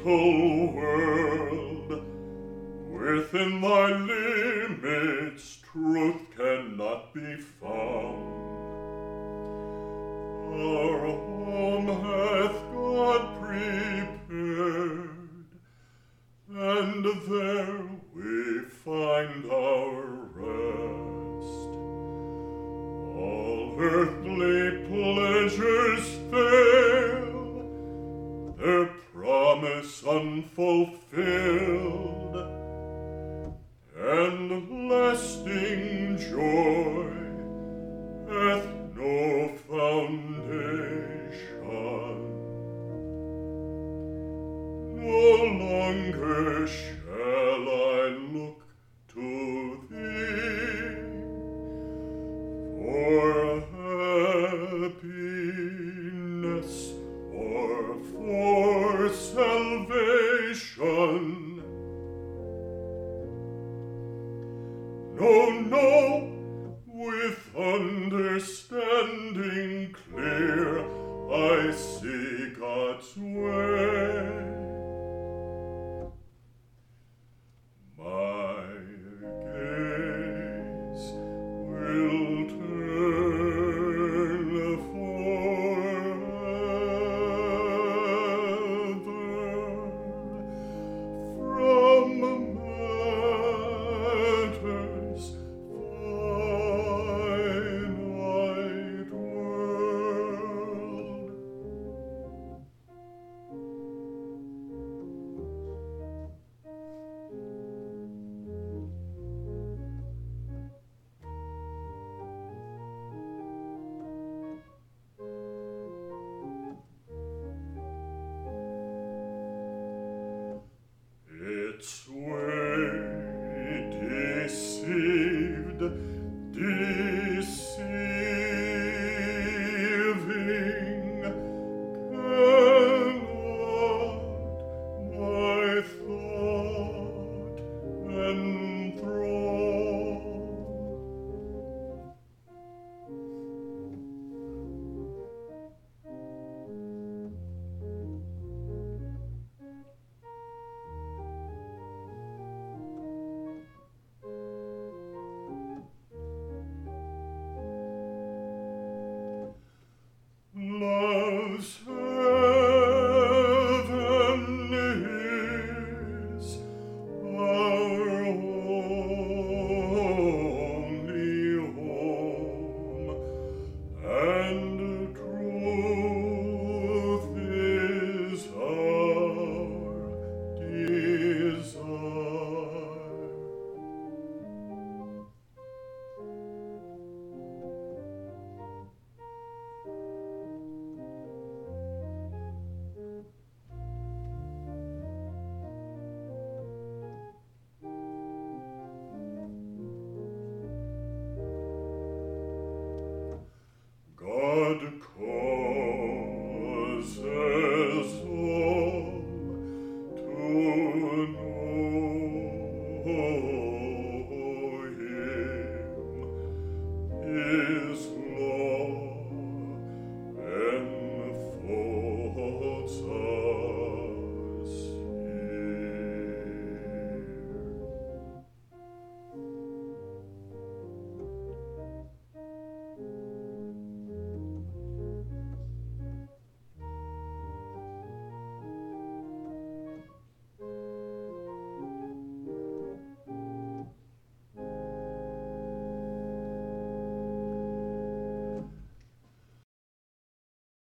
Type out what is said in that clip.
mortal world. Within thy limits truth cannot be found. Our home hath God prepared, and there we find our rest. All earthly pleasures fail, their promise unfulfilled, and lasting joy hath no foundation. No longer shall I look to thee for happiness or for salvation. No, no, with understanding clear I see God's way. My gaze will turn forever from matter's finite world. Its way deceived, deceiving, cannot my thought enthrall. Love's heaven is our only home, and truth is our desire. God causes all to know Him, His